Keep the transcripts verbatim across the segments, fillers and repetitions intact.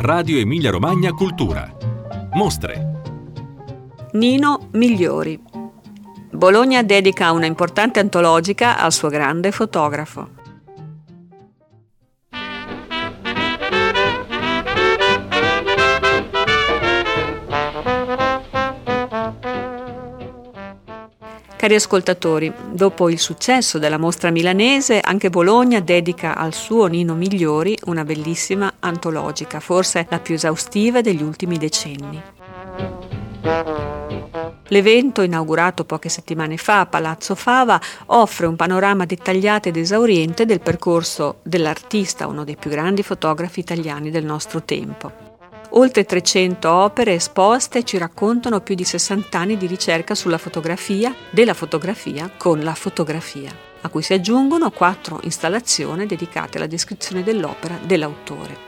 Radio Emilia Romagna Cultura. Mostre. Nino Migliori. Bologna dedica una importante antologica al suo grande fotografo. Cari ascoltatori, dopo il successo della mostra milanese, anche Bologna dedica al suo Nino Migliori una bellissima antologica, forse la più esaustiva degli ultimi decenni. L'evento, inaugurato poche settimane fa a Palazzo Fava, offre un panorama dettagliato ed esauriente del percorso dell'artista, uno dei più grandi fotografi italiani del nostro tempo. Oltre trecento opere esposte ci raccontano più di sessanta anni di ricerca sulla fotografia, della fotografia con la fotografia, a cui si aggiungono quattro installazioni dedicate alla descrizione dell'opera dell'autore.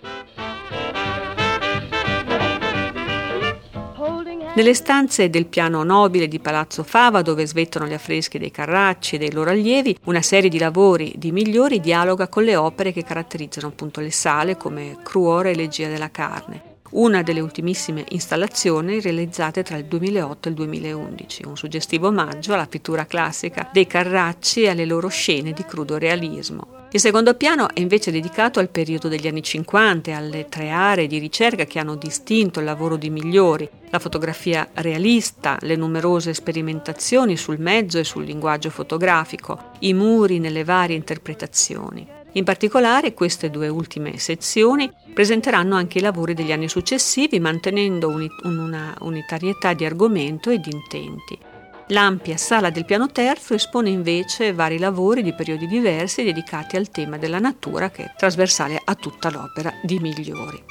Nelle stanze del piano nobile di Palazzo Fava, dove svettano gli affreschi dei Carracci e dei loro allievi, una serie di lavori di Migliori dialoga con le opere che caratterizzano appunto le sale come Cruore e Elegia della carne, una delle ultimissime installazioni realizzate tra il duemilaotto e il duemilaundici, un suggestivo omaggio alla pittura classica dei Carracci e alle loro scene di crudo realismo. Il secondo piano è invece dedicato al periodo degli anni cinquanta e alle tre aree di ricerca che hanno distinto il lavoro di Migliori: la fotografia realista, le numerose sperimentazioni sul mezzo e sul linguaggio fotografico, i muri nelle varie interpretazioni. In particolare, queste due ultime sezioni presenteranno anche i lavori degli anni successivi, mantenendo uni- una unitarietà di argomento e di intenti. L'ampia sala del piano terzo espone invece vari lavori di periodi diversi dedicati al tema della natura, che è trasversale a tutta l'opera di Migliori.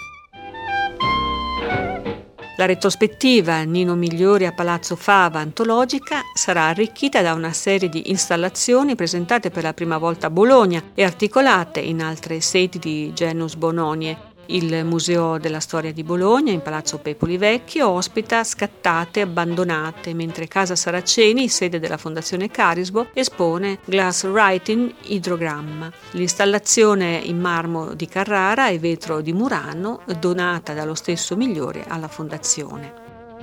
La retrospettiva Nino Migliori a Palazzo Fava antologica sarà arricchita da una serie di installazioni presentate per la prima volta a Bologna e articolate in altre sedi di Genus Bononie. Il Museo della Storia di Bologna, in Palazzo Pepoli Vecchio, ospita Scattate abbandonate, mentre Casa Saraceni, sede della Fondazione Carisbo, espone Glass Writing Idrogramma, l'installazione in marmo di Carrara e vetro di Murano, donata dallo stesso Migliori alla Fondazione.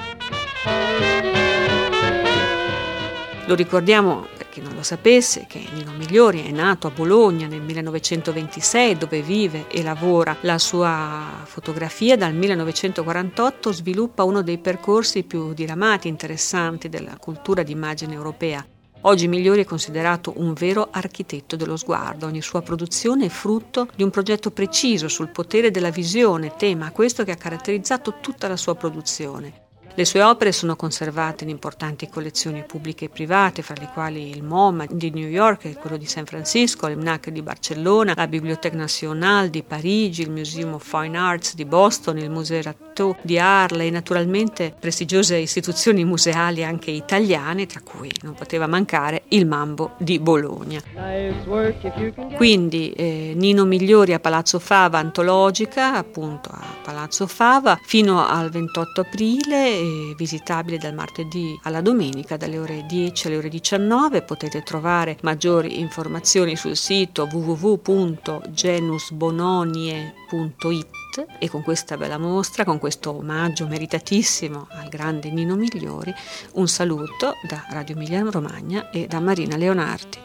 Lo ricordiamo, per chi non lo sapesse, che Nino Migliori è nato a Bologna nel millenovecentoventisei, dove vive e lavora. La sua fotografia dal millenovecentoquarantotto sviluppa uno dei percorsi più diramati e interessanti della cultura d'immagine europea. Oggi Migliori è considerato un vero architetto dello sguardo. Ogni sua produzione è frutto di un progetto preciso sul potere della visione, tema questo che ha caratterizzato tutta la sua produzione. Le sue opere sono conservate in importanti collezioni pubbliche e private, fra le quali il MoMA di New York, quello di San Francisco, il M N A C di Barcellona, la Bibliothèque Nationale di Parigi, il Museum of Fine Arts di Boston, il Musée Rateau di Arles e naturalmente prestigiose istituzioni museali anche italiane, tra cui non poteva mancare il Mambo di Bologna. Quindi eh, Nino Migliori a Palazzo Fava antologica, appunto a Palazzo Fava, fino al ventotto aprile, visitabile dal martedì alla domenica dalle ore dieci alle ore diciannove. Potete trovare maggiori informazioni sul sito w w w punto genus bononie punto i t e con questa bella mostra, con questo omaggio meritatissimo al grande Nino Migliori, un saluto da Radio Emilia Romagna e da Marina Leonardi.